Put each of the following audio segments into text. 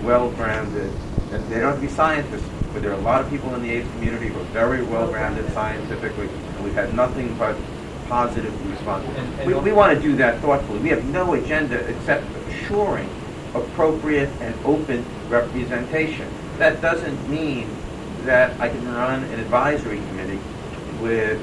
well-grounded, and they don't have to be scientists, but there are a lot of people in the AIDS community who are very well-grounded scientifically, and we've had nothing but positive response. We want to do that thoughtfully. We have no agenda except assuring appropriate and open representation. That doesn't mean that I can run an advisory committee with,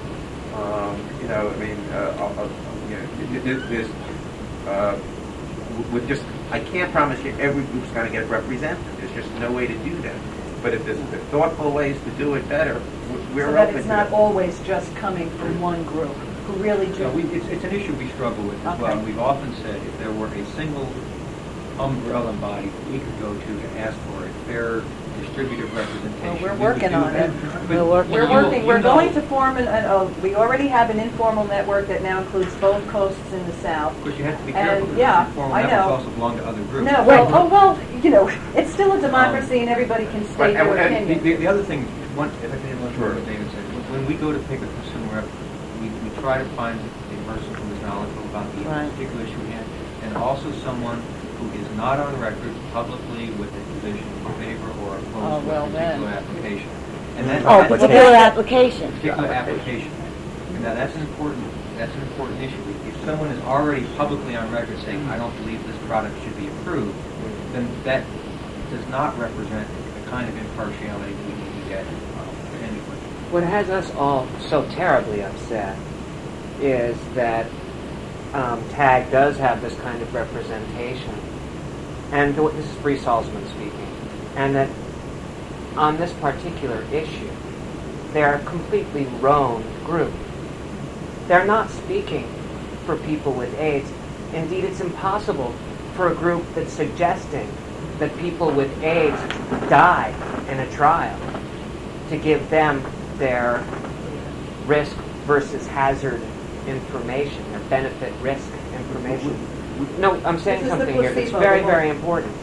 with just, I can't promise you every group's going to get represented. There's just no way to do that. But if there's thoughtful ways to do it better, we're so that open it's to not that. always just coming from one group who really do. No, it's an issue we struggle with as well. And we've often said if there were a single umbrella body we could go to ask for a fair distributive representation. Well, we're working on it. We're going to form we already have an informal network that now includes both coasts in the South. Of course, you have to be careful. And, yeah, informal I know. networks also belong to other groups. No, it's still a democracy and everybody can state their opinion. The other thing, if I can add one word, what David said, when we go to pick a consumer up, we try to find a person who is knowledgeable about the particular issue we have, and also someone who is not on record publicly with a position in favor or opposed to a particular application. And particular application. Particular application. And now that's an important issue. If someone is already publicly on record saying, I don't believe this product should be approved, then that does not represent the kind of impartiality we need to get anyway. What has us all so terribly upset is that TAG does have this kind of representation, and this is Bree Salzman speaking, and that on this particular issue, they're a completely roan group. They're not speaking for people with AIDS. Indeed, it's impossible for a group that's suggesting that people with AIDS die in a trial to give them their risk versus hazard information, their benefit risk information. No, I'm saying something here that's very, very important.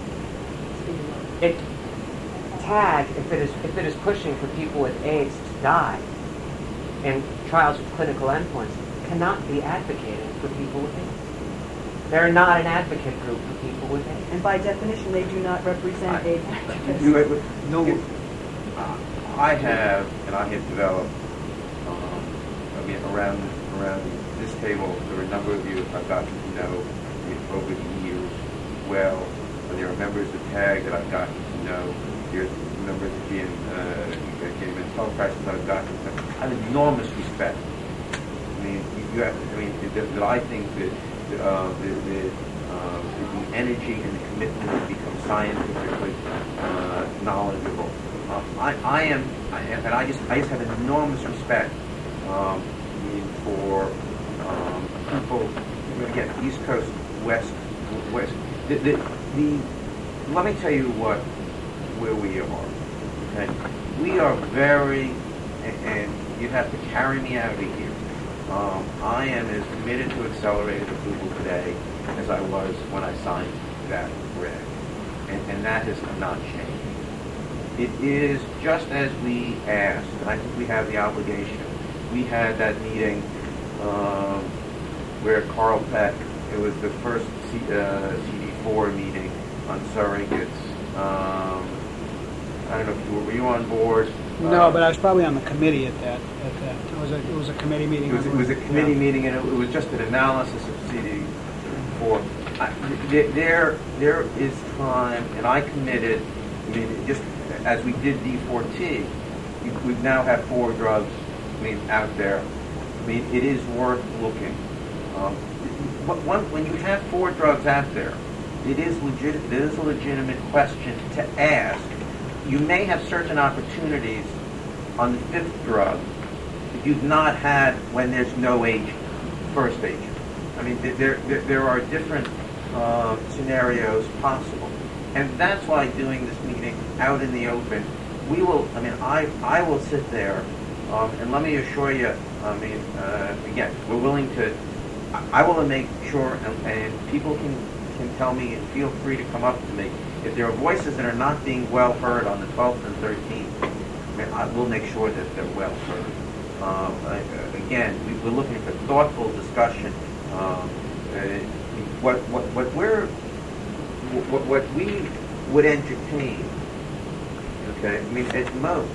TAG, if it is pushing for people with AIDS to die in trials with clinical endpoints, cannot be advocating for people with AIDS. They're not an advocate group for people with AIDS. And by definition, they do not represent AIDS activists. I have developed, around this table, there are a number of you I've gotten to know over the years well. There are members of TAG that I've gotten to know. There's members of the mental crisis that I've gotten to know. I have enormous respect. That I think that the energy and the commitment to become scientifically knowledgeable. I just have enormous respect for people. Again, East Coast, West. Let me tell you where we are. Okay, we are very, and you have to carry me out of here. I am as committed to accelerated approval today as I was when I signed that reg, and that has not changed. It is just as we asked, and I think we have the obligation. We had that meeting where Carl Peck, it was the first CD4 meeting on surrogates. I don't know if were you on board? No, but I was probably on the committee at that. It was a committee meeting. It was a committee meeting, and it was just an analysis of CD4. There is time, and I committed. Just as we did D4T, we now have 4 drugs. Out there. It is worth looking. When you have 4 drugs out there, it is a legitimate question to ask. You may have certain opportunities on the 5th drug that you've not had when there's no agent, first agent. There are different scenarios possible, and that's why doing this meeting out in the open, we will. I will sit there. And let me assure you, again, we're willing to, I will make sure, and people can tell me, and feel free to come up to me, if there are voices that are not being well heard on the 12th and 13th, I will make sure that they're well heard. Again, we're looking for thoughtful discussion. What we would entertain. Okay, I mean, at most,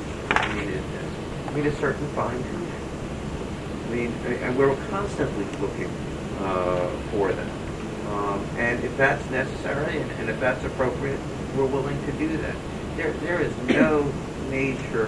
a certain fine tune. I mean, and we're constantly looking for them. And if that's necessary and if that's appropriate, we're willing to do that. There is no major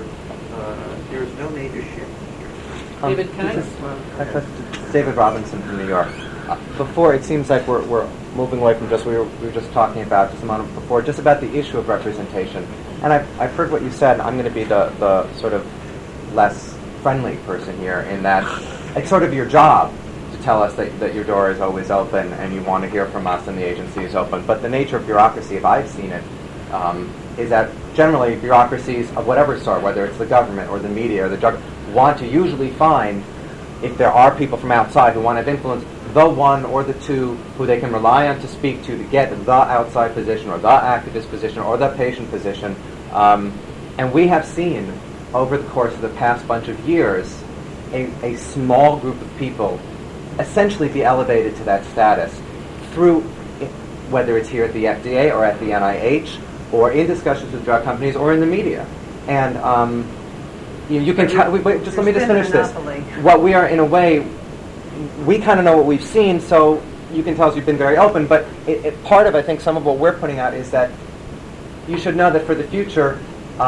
shift here. David, can This is David Robinson from New York. Before, it seems like we're moving away from just we were just talking about just a moment before, just about the issue of representation. And I've heard what you said, and I'm going to be the sort of less friendly person here in that it's sort of your job to tell us that your door is always open and you want to hear from us and the agency is open. But the nature of bureaucracy, if I've seen it, is that generally bureaucracies of whatever sort, whether it's the government or the media or the drug, want to usually find, if there are people from outside who want to have influence, the one or the two who they can rely on to speak to get the outside position or the activist position or the patient position. And we have seen over the course of the past bunch of years a small group of people essentially be elevated to that status through, whether it's here at the FDA or at the NIH or in discussions with drug companies or in the media. And you can just let me just finish this. What we are, in a way, we kind of know what we've seen, so you can tell us you've been very open, but part of, I think, some of what we're putting out is that you should know that for the future,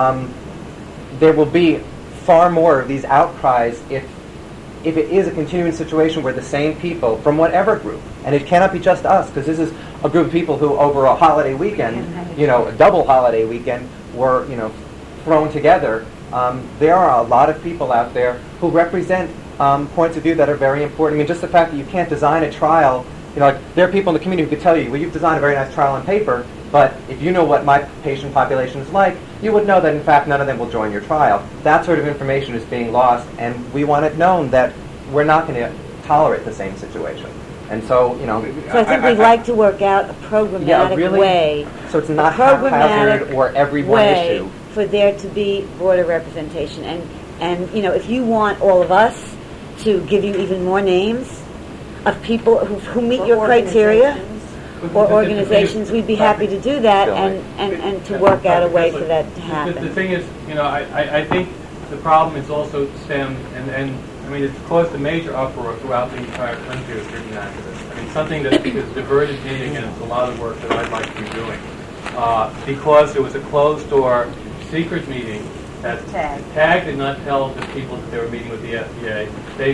there will be far more of these outcries if it is a continuing situation where the same people from whatever group, and it cannot be just us, because this is a group of people who over a holiday weekend, a double holiday weekend, were, thrown together. There are a lot of people out there who represent points of view that are very important. I mean, just the fact that you can't design a trial, there are people in the community who could tell you, well, you've designed a very nice trial on paper, but if you know what my patient population is like, you would know that, in fact, none of them will join your trial. That sort of information is being lost, and we want it known that we're not going to tolerate the same situation. And so, So I think we'd like to work out a programmatic way. So it's not haphazard or every one issue. For there to be broader representation. And if you want all of us to give you even more names of people who meet your criteria, or organizations, we'd be happy to do that and to work out a way for that to happen. The thing is, I think the problem is also stemmed, and I mean, it's caused a major uproar throughout the entire country with certain activists. I mean, something that has diverted me against a lot of work that I'd like to be doing. Because it was a closed-door, secret meeting that TAG did not tell the people that they were meeting with the FDA.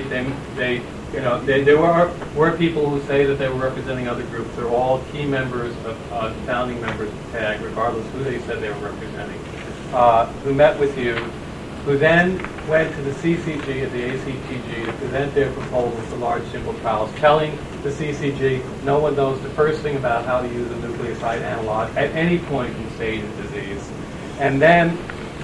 There were people who say that they were representing other groups. They're all key members of founding members of TAG, regardless who they said they were representing, who met with you, who then went to the CCG and the ACTG to present their proposals for large simple trials, telling the CCG no one knows the first thing about how to use a nucleoside analog at any point in stage of disease. And then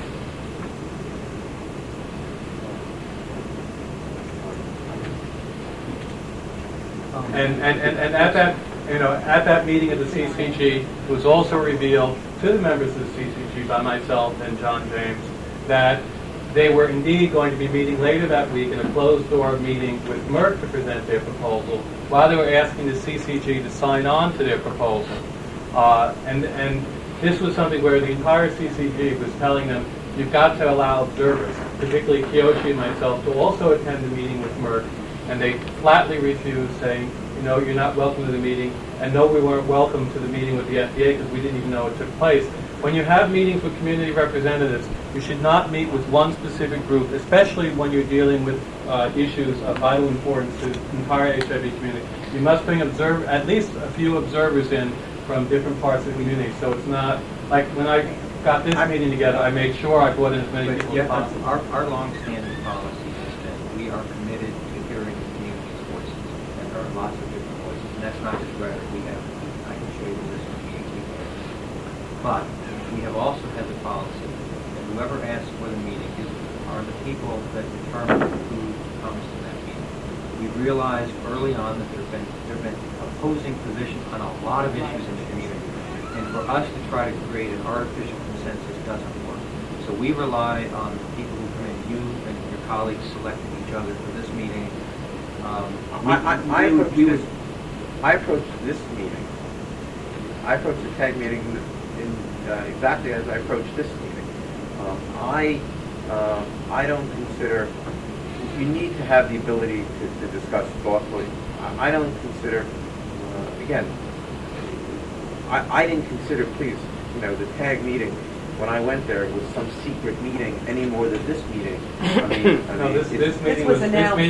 And at that meeting of the CCG, it was also revealed to the members of the CCG by myself and John James that they were indeed going to be meeting later that week in a closed-door meeting with Merck to present their proposal, while they were asking the CCG to sign on to their proposal. And this was something where the entire CCG was telling them, you've got to allow observers, particularly Kiyoshi and myself, to also attend the meeting with Merck. And they flatly refused, saying, you're not welcome to the meeting. And no, we weren't welcome to the meeting with the FDA because we didn't even know it took place. When you have meetings with community representatives, you should not meet with one specific group, especially when you're dealing with issues of vital importance to the entire HIV community. You must bring at least a few observers in from different parts of the community. So it's not like when I got this meeting together, I made sure I brought in as many people as possible. Our long-standing policy is that we are committed to hearing the community's voices, and there are lots of different voices, and that's not just rhetoric. I can show you the list of meetings we've had. But we have also had the policy that whoever asks for the meeting are the people that determine who comes to that meeting. We realized early on that there have been opposing positions on a lot of issues in the community, and for us to try to create an artificial consensus doesn't work. So we rely on the people who come in. You and your colleagues selected each other for this meeting. I approached this meeting. I approached the TAG meeting in exactly as I approached this meeting. I don't consider, you need to have the ability to discuss thoughtfully. I don't consider, again, I didn't consider, please, the TAG meeting, when I went there, was some secret meeting any more than this meeting. No, this meeting was announced.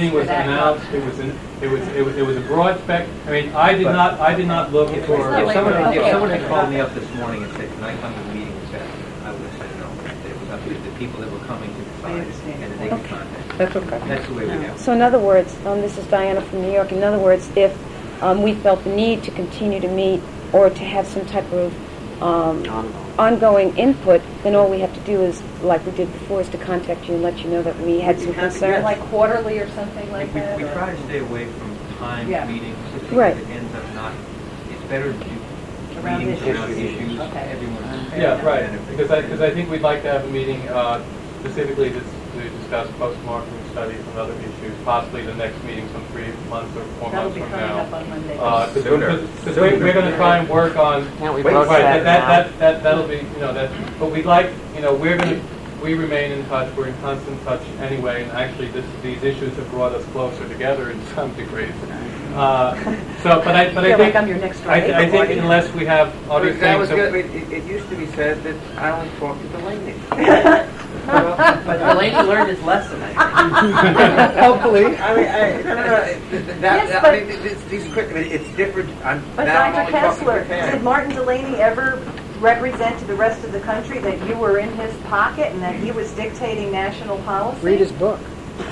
It was a broad spec. I mean, I did not look for. If someone had called me up this morning and said, "Can I come to the meeting this afternoon?" I would have said no. It was up to the people that were coming to decide, and then they could contact. That's okay. That's the way we have. So in other words, this is Diana from New York. In other words, if we felt the need to continue to meet or to have some type of ongoing input, then all we have to do is, like we did before, is to contact you and let you know that we had some concerns. Like quarterly or something like that? We try to stay away from timed meetings, just because Right. it ends up not, it's better to do Around meetings around issues. issues. Okay. Everyone's Yeah, right. Because I think we'd like to have a meeting specifically to discuss post-marketing studies and other issues, possibly the next meeting some 3 months or 4 That'll months be from coming now. up on Monday. Because we're going to try and work on. Can't we Right, post that now? that'll be, but we'd like, we remain in touch, we're in constant touch anyway, and actually these issues have brought us closer together in some degrees. But I feel think, like I'm your next door neighbor, I think Marty. unless we have other That was things. good. It used to be said that I only talk to Delaney. But Delaney learned his lesson, I Hopefully. I mean, Yes, but- it's different. But now I'm Dr. only talking to Kessler, Pam. did Martin Delaney ever represent to the rest of the country that you were in his pocket and that he was dictating national policy? Read his book.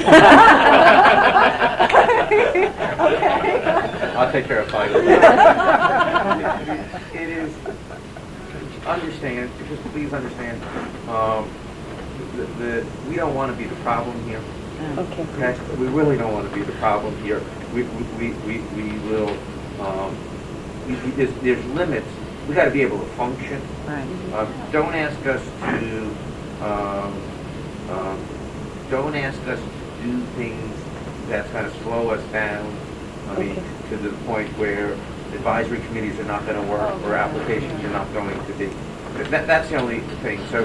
Okay. I'll take care of it. It is, understand, just please understand, we don't want to be the problem here. Okay. Okay? We really don't want to be the problem here. We will, there's limits. We got to be able to function. Right. Don't ask us to do things that's going to slow us down. I mean, Okay. to the point where advisory committees are not going to work or applications are not going to be. That's the only thing. So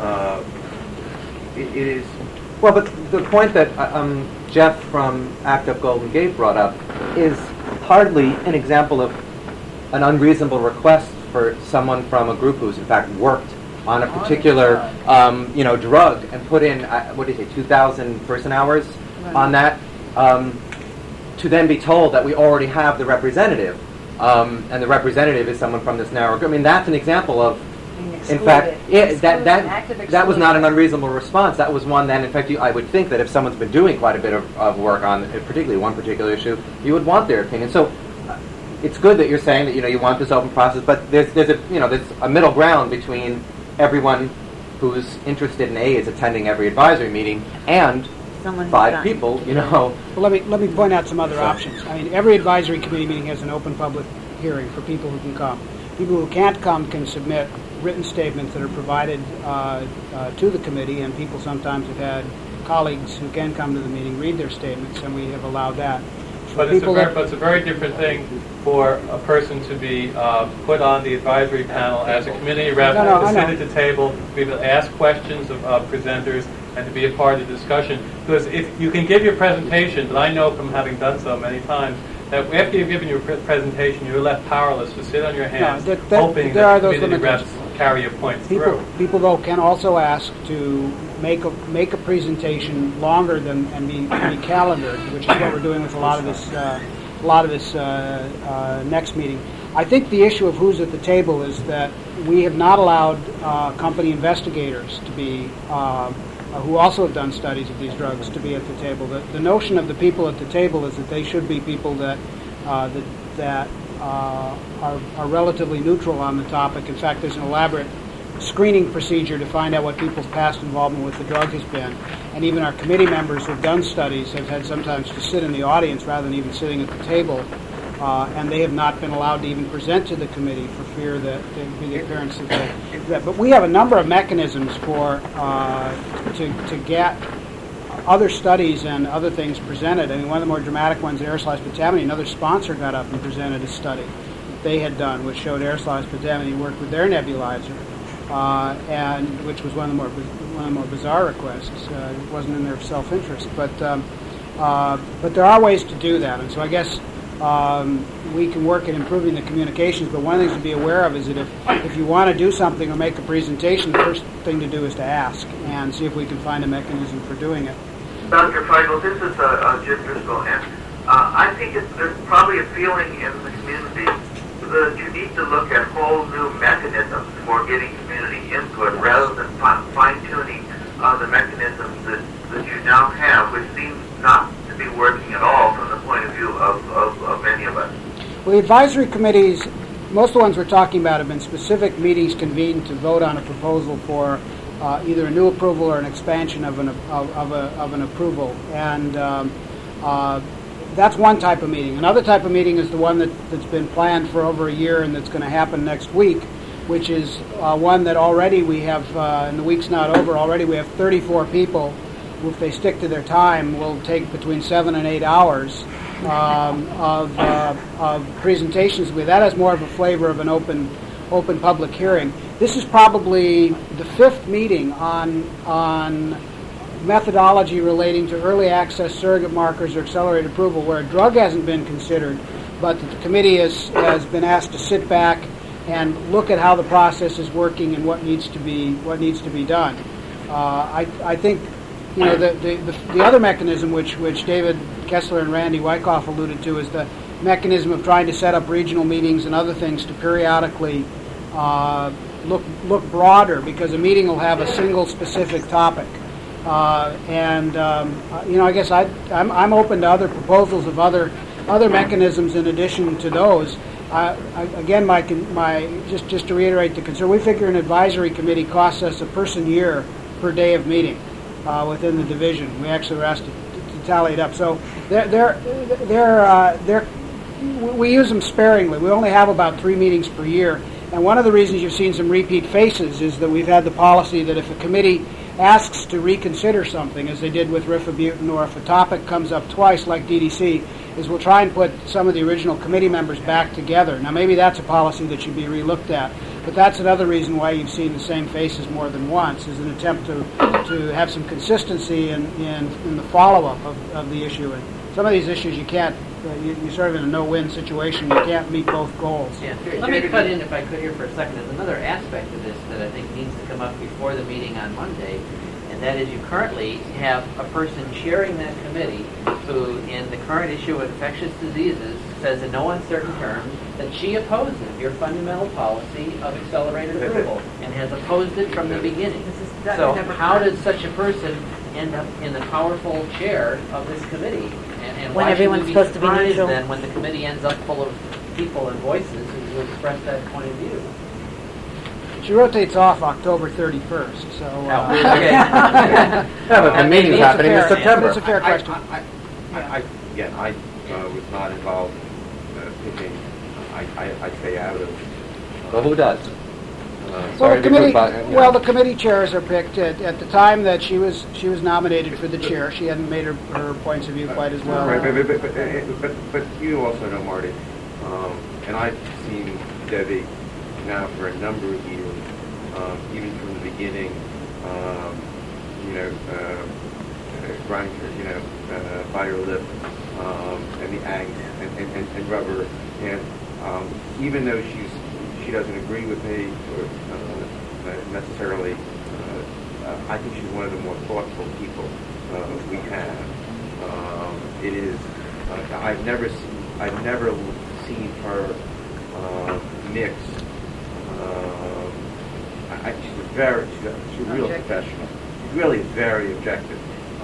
it is. Well, but the point that Jeff from ACT UP Golden Gate brought up is hardly an example of an unreasonable request for someone from a group who's in fact worked on a particular drug and put in, 2,000 person hours on that, to then be told that we already have the representative, and the representative is someone from this narrow group. I mean, that's an example of, in fact, that was not an unreasonable response. That was one that, in fact, I would think that if someone's been doing quite a bit of work on particularly one particular issue, you would want their opinion. So it's good that you're saying that you want this open process, but there's a middle ground between everyone who's interested in AIDS attending every advisory meeting and Someone who's 5 not. people. Well, let me point out some other options. I mean, every advisory committee meeting has an open public hearing for people who can come. People who can't come can submit written statements that are provided to the committee, and people sometimes have had colleagues who can come to the meeting read their statements, and we have allowed that. But it's a very different thing for a person to be put on the advisory panel as a committee rep, to sit at the table, to be able to ask questions of presenters, and to be a part of the discussion. Because if you can give your presentation, but I know from having done so many times, that after you've given your presentation, you're left powerless to sit on your hands, hoping that the committee reps carry your point through. People, though, can also ask to make a presentation longer than and be calendared, which is what we're doing with a lot of this next meeting. I think the issue of who's at the table is that we have not allowed company investigators to be, who also have done studies of these drugs, to be at the table. The notion of the people at the table is that they should be people that are relatively neutral on the topic. In fact, there's an elaborate screening procedure to find out what people's past involvement with the drug has been. And even our committee members who've done studies have had sometimes to sit in the audience rather than even sitting at the table. And they have not been allowed to even present to the committee for fear that there would be the appearance of that. But we have a number of mechanisms for to get other studies and other things presented. I mean, one of the more dramatic ones, aerosolized pentamidine, another sponsor got up and presented a study they had done, which showed aerosolized pentamidine worked with their nebulizer. and which was one of the more bizarre requests. It wasn't in their self-interest, but there are ways to do that, and so I guess we can work at improving the communications. But one of the things to be aware of is that if you want to do something or make a presentation, the first thing to do is to ask and see if we can find a mechanism for doing it. Dr. Feigl, this is Jim Driscoll, and I think there's probably a feeling in the community that you need to look at whole new mechanisms for getting community input rather than fine-tuning the mechanisms that you now have, which seems not to be working at all from the point of view of many of us. Well, the advisory committees, most of the ones we're talking about have been specific meetings convened to vote on a proposal for either a new approval or an expansion of an approval, and that's one type of meeting. Another type of meeting is the one that's been planned for over a year and that's going to happen next week, which is one that already we have, and the week's not over, already we have 34 people who, if they stick to their time, will take between 7 and 8 hours of presentations. That has more of a flavor of an open public hearing. This is probably the fifth meeting on methodology relating to early access surrogate markers or accelerated approval where a drug hasn't been considered, but the committee has been asked to sit back and look at how the process is working and what needs to be done. I think the other mechanism which David Kessler and Randy Wyckoff alluded to is the mechanism of trying to set up regional meetings and other things to periodically look broader, because a meeting will have a single specific topic. I guess I'm open to other proposals of other mechanisms in addition to those. Again, just to reiterate the concern, we figure an advisory committee costs us a person year per day of meeting within the division. We actually were asked to tally it up. So we use them sparingly. We only have about 3 meetings per year. And one of the reasons you've seen some repeat faces is that we've had the policy that if a committee asks to reconsider something, as they did with rifabutin, or if a topic comes up twice, like DDC, is we'll try and put some of the original committee members back together. Now, maybe that's a policy that should be relooked at, but that's another reason why you've seen the same faces more than once, is an attempt to have some consistency in the follow-up of the issue. And some of these issues you can't, you're sort of in a no-win situation. You can't meet both goals. Yeah. Let me cut in, if I could, here for a second. There's another aspect of this that I think needs to come up before the meeting on Monday, and that is you currently have a person chairing that committee who, in the current issue of infectious diseases, says in no uncertain terms that she opposes your fundamental policy of accelerated approval and has opposed it from the beginning. So how does such a person end up in the powerful chair of this committee? And When why everyone's should we supposed to be surprised neutral? then when the committee ends up full of people and voices who express that point of view? She rotates off October 31st, so... Okay. Yeah, but the meeting's happening in September. It's a fair question. I was not involved in picking. I stay out of. Well, who does? Well, the committee chairs are picked at the time that she was nominated for the chair. She hadn't made her points of view quite as well. Right, but you also know, Marty, and I've seen Debbie now for a number of years, even from the beginning. Grind her, bite her lip, and the angst and rubber, and even though she doesn't agree with me or necessarily, I think she's one of the more thoughtful people we have. It is. I've never seen her mix. She's a real professional. She's really very objective.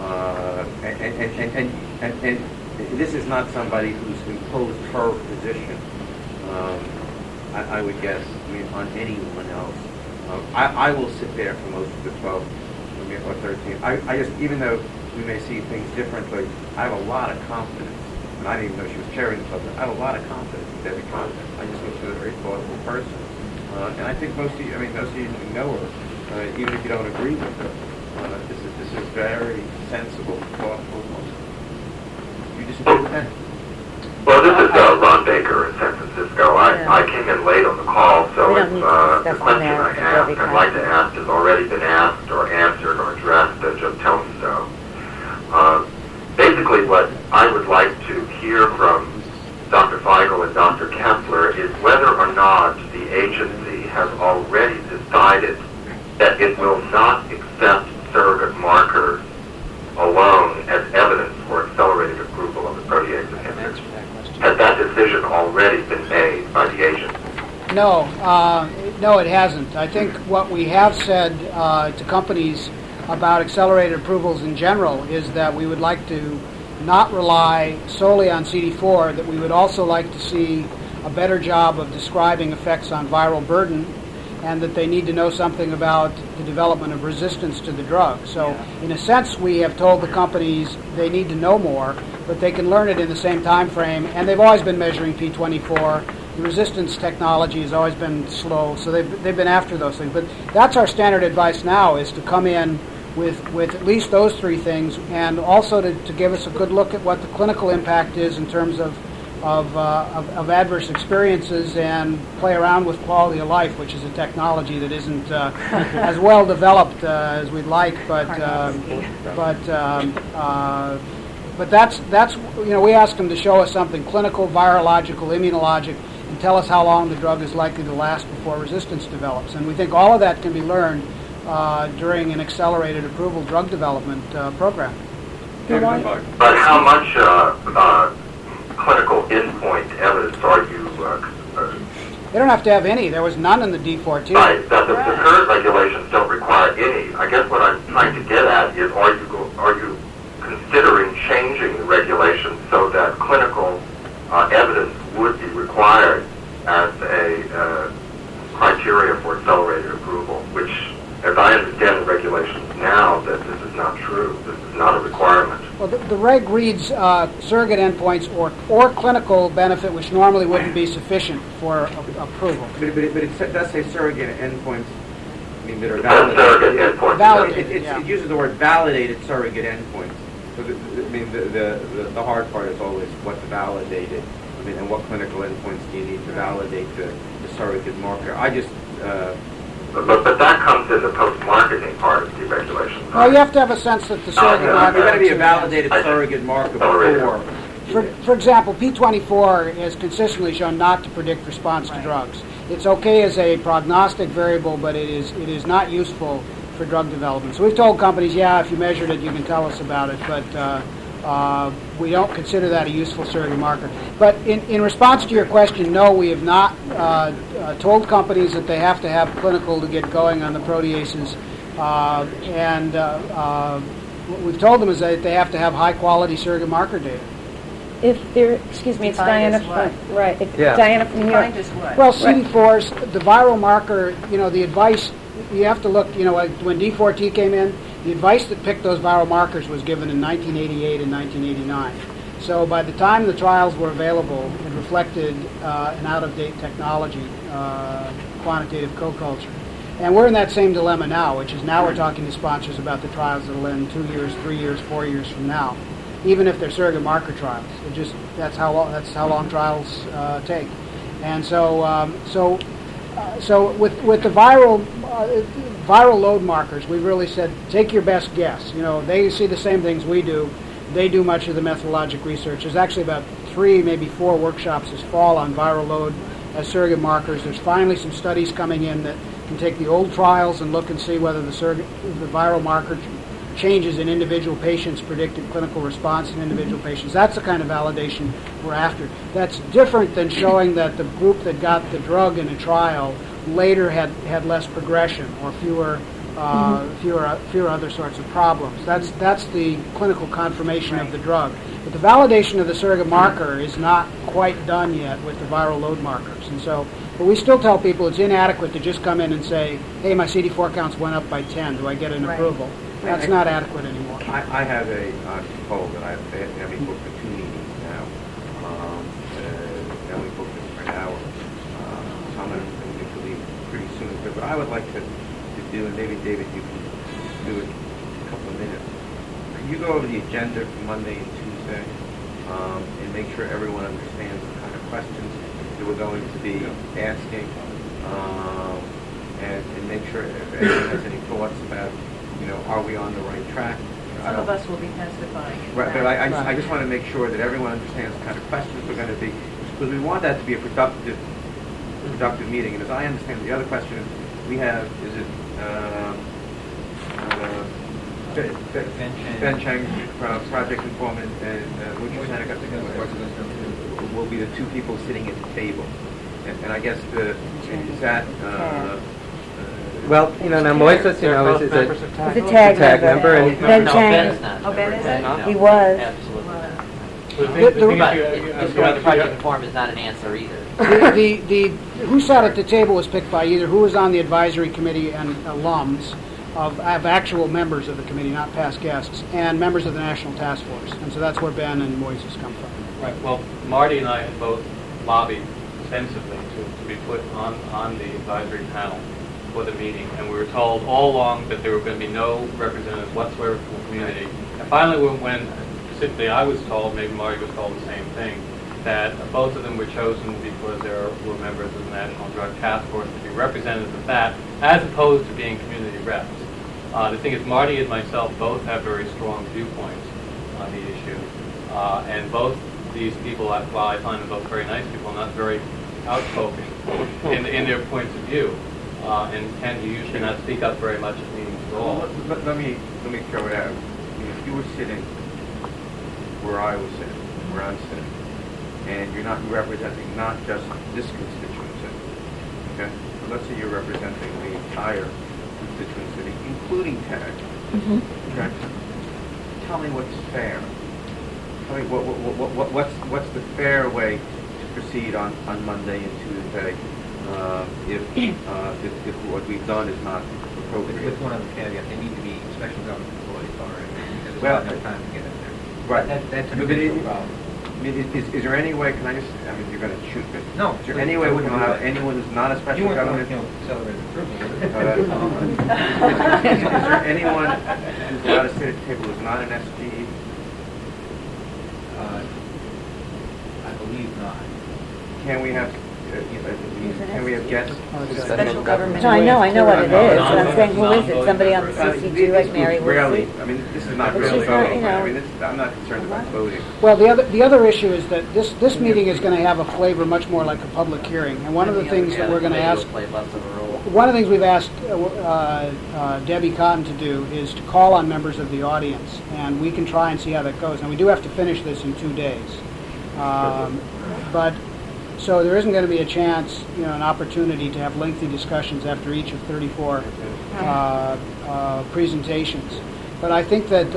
And this is not somebody who's imposed her position. I would guess, on anyone else. I will sit there for most of the 12 or 13. I just, even though we may see things differently, I have a lot of confidence. And I didn't even know she was chairing the club. I have a lot of confidence in Debbie Conant. I just think she's a very thoughtful person. And I think most of you know her, even if you don't agree with her. This is very sensible, thoughtful woman. You disagree with that? Well, this is Ron Baker in San Francisco. I came in late on the call, so We it's don't need to the discuss question the I merits of have. Debbie I'd like to asked has already been asked or answered or addressed, just tell me so. Basically, what I would like to hear from Dr. Feigl and Dr. Kessler is whether or not the agency has already decided that it will not accept surrogate markers alone as evidence for accelerated approval of the protease inhibitors. Has that decision already been made by the agency? No, no, it hasn't. I think what we have said to companies about accelerated approvals in general is that we would like to not rely solely on CD4, that we would also like to see a better job of describing effects on viral burden, and that they need to know something about the development of resistance to the drug. So in a sense, we have told the companies they need to know more, but they can learn it in the same time frame, and they've always been measuring P24. The resistance technology has always been slow, so they've been after those things. But that's our standard advice now, is to come in with at least those three things, and also to give us a good look at what the clinical impact is in terms of adverse experiences, and play around with quality of life, which is a technology that isn't as well developed as we'd like. But that's we ask them to show us something clinical, virological, immunologic, and tell us how long the drug is likely to last before resistance develops. And we think all of that can be learned during an accelerated approval drug development program. But how much clinical endpoint evidence are you? They don't have to have any. There was none in the D14. Right. That the current regulations don't require any. I guess what I'm trying to get at is, are you considering changing the regulations so that clinical evidence would be required as a criteria for accelerated approval, which, as I understand the regulations now, that this is not true. This is not a requirement. Well, the reg reads surrogate endpoints or clinical benefit, which normally wouldn't be sufficient for approval. But it does say surrogate endpoints. I mean, that are validated. Validated. It uses the word validated surrogate endpoints. So the hard part is always what's validated. I mean, and what clinical endpoints do you need to validate the surrogate marker? I just. But that comes in the post-marketing part of the regulation. Well, you have to have a sense that the surrogate marker... There's got to be a validated surrogate marker before... For example, P24 is consistently shown not to predict response to drugs. It's okay as a prognostic variable, but it is not useful for drug development. So we've told companies, if you measured it, you can tell us about it, but we don't consider that a useful surrogate marker. But in response to your question, no, we have not told companies that they have to have clinical to get going on the proteases. And what we've told them is that they have to have high-quality surrogate marker data. If there, excuse me, it's Diana from, right, Diana from New York. Well, CD4s, the viral marker, the advice, you have to look, when D4T came in, the advice that picked those viral markers was given in 1988 and 1989. So by the time the trials were available, it reflected an out-of-date technology, quantitative co-culture. And we're in that same dilemma now, which is now we're talking to sponsors about the trials that will end 2 years, 3 years, 4 years from now, even if they're surrogate marker trials. That's how long trials take. And so with the viral load markers, we really said, take your best guess. They see the same things we do. They do much of the methodologic research. There's actually about 3, maybe 4 workshops this fall on viral load as surrogate markers. There's finally some studies coming in that can take the old trials and look and see whether the viral marker changes in individual patients predicted clinical response in individual patients. That's the kind of validation we're after. That's different than showing that the group that got the drug in a trial later had less progression or fewer other sorts of problems. That's the clinical confirmation of the drug. But the validation of the surrogate marker is not quite done yet with the viral load markers. And so, but we still tell people it's inadequate to just come in and say, hey, my CD4 counts went up by 10. Do I get an approval? That's not adequate anymore. I have a proposal that they have me booked for 2 meetings now. Now we booked it for an hour. So I'm going to leave pretty soon. But I would like to do, and maybe David, you can do it in a couple of minutes. You go over the agenda for Monday and Tuesday, and make sure everyone understands the kind of questions that we're going to be asking. and make sure if anyone has any thoughts about, are we on the right track? Some of us will be testifying. Right, but I just want to make sure that everyone understands the kind of questions we're going to be, because we want that to be a productive meeting. And as I understand, the other question we have is it Ben Chang from Project Informant and which will be the two people sitting at the table. And I guess is that. Well, now Moises, is a tag member. And Ben No, Chang. Ben is not. Oh, Ben isn't? No. He was. Absolutely not. The thing is, But I'm going to going Project to Inform is not an answer either. The who sat at the table was picked by either who was on the advisory committee and alums of actual members of the committee, not past guests, and members of the National Task Force. And so that's where Ben and Moises come from. Right. Well, Marty and I had both lobbied extensively to be put on the advisory panel for the meeting, and we were told all along that there were going to be no representatives whatsoever from the community. And finally, when specifically I was told, maybe Marty was told the same thing, that both of them were chosen because they were members of the National Drug Task Force to be representatives of that, as opposed to being community reps. The thing is, Marty and myself both have very strong viewpoints on the issue, and both these people, while I find them both very nice people, not very outspoken in their points of view, and tend to usually not speak up very much at meetings at all. let me throw it out. If you were sitting where I was sitting, where I'm sitting, and you're not representing not just this constituency, okay? But let's say you're representing the entire constituency, including TAG. Okay? Tell me what's fair. Tell me what's the fair way to proceed on Monday and Tuesday if what we've done is not appropriate. With one other caveat, they need to be special government employees already. Because Well, there's not enough time to get in there. Right. That's a But big it- problem. I mean, is there any way, can I just, I mean, you're going to shoot me. No. Is there any way we can allow anyone who's not a You special weren't government? going to accelerate approval, Is there anyone who's allowed to sit at the table who's not an SGE? I believe not. Can we have, can we have guests? Special government. No, I know what it is, but I'm saying, who is it? Somebody on the This CCG like group Mary rarely, Woolsey? I mean, this is not But really she's not, voting. you know- I mean, I'm not concerned about voting. Well, the other issue is that this meeting is going to have a flavor much more like a public hearing. And one of the things that we're going to ask, one of the things we've asked Debbie Cotton to do is to call on members of the audience, and we can try and see how that goes. Now, we do have to finish this in 2 days. But so there isn't going to be a chance, an opportunity to have lengthy discussions after each of 34 presentations. But I think that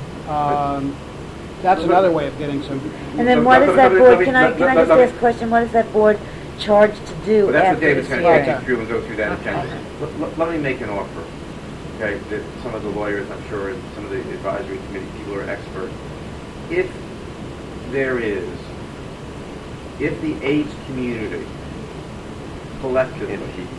that's another way of getting some. And then what is that board, can I just ask a question, what is that board charged to do Well, that's what after David's this going to take hearing? you through and go through that agenda. Let me make an offer, okay, that some of the lawyers, I'm sure, and some of the advisory committee people are experts. If the AIDS community collectively,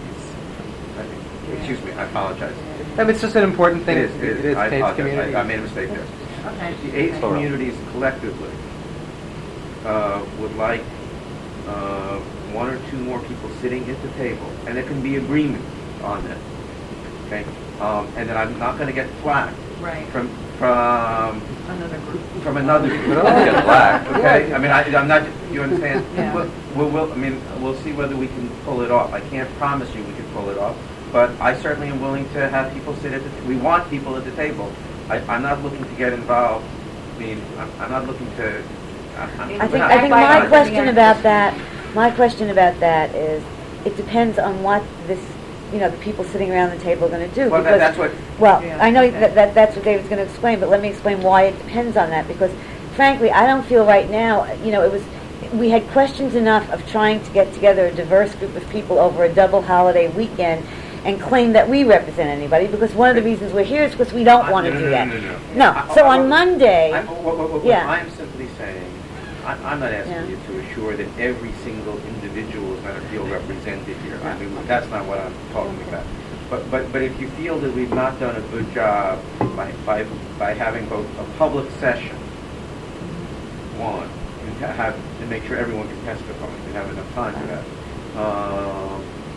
excuse me, I apologize. I mean, it's just an important thing. It is. I AIDS apologize. community. I made a mistake there. Okay. The AIDS communities collectively would like one or two more people sitting at the table, and there can be agreement on that. Okay, and then I'm not going to get flack Right. from Another group. from another group. Get flack. Okay, I mean I'm not. You understand? Yeah. We'll see whether we can pull it off. I can't promise you we can pull it off, but I certainly am willing to have people sit at the. We want people at the table. I'm not looking to get involved. I mean, I'm not looking to. I think my question about that is, it depends on what this, the people sitting around the table are going to do. Well, because, that's what. Well, Yeah. I know that's what David's going to explain, but let me explain why it depends on that. Because, frankly, I don't feel right now, we had questions enough of trying to get together a diverse group of people over a double holiday weekend and claim that we represent anybody, because one of the reasons we're here is because we don't want to do that. No. So on Monday, yeah. I'm simply saying, I'm not asking you to assure that every single individual is going to feel represented here. I mean, that's not what I'm talking about. But if you feel that we've not done a good job by having both a public session, one, and to make sure everyone can testify, and have enough time for that,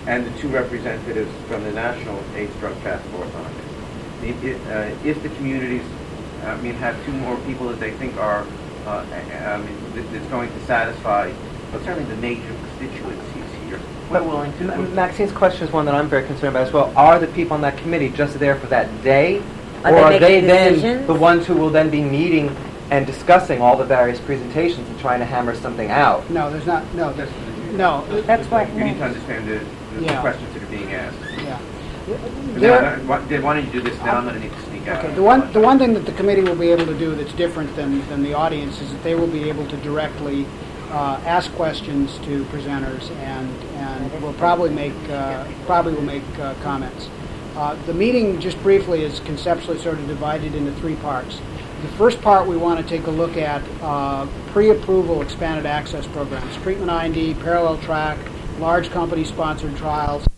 and the 2 representatives from the National AIDS Drug Task Force on it. If the communities, have 2 more people that they think are, that's going to satisfy, certainly the major constituencies here, we're willing to. Maxine's question is one that I'm very concerned about as well. Are the people on that committee just there for that day? Are Or they are they making then decisions? the ones who will then be meeting and discussing all the various presentations and trying to hammer something out? No, there's not. No, That's no. That's what. You need to understand the Yeah. questions that are being asked. Yeah. Why don't you do this now? I'm going to need to speak out. Okay. The one thing that the committee will be able to do that's different than the audience is that they will be able to directly ask questions to presenters and will probably make comments. The meeting, just briefly, is conceptually sort of divided into 3 parts. The first part we want to take a look at pre-approval expanded access programs, treatment IND, parallel track, large company-sponsored trials,